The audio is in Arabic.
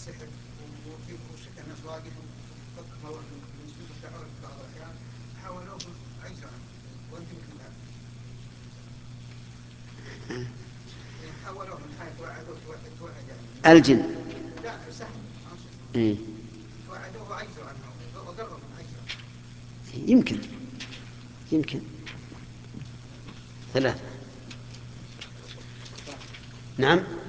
السحر وشك الناس واقف فك مواد من سوء التعرف بعض الأحيان حاولوه عجزوا عنه وأنت مثل هذا حاولوه من حيث وعدوه توعد يعني الجن. لا سحر توعدوه وعجزوا عنه وقربوا من عجزوا. يمكن 3. نعم.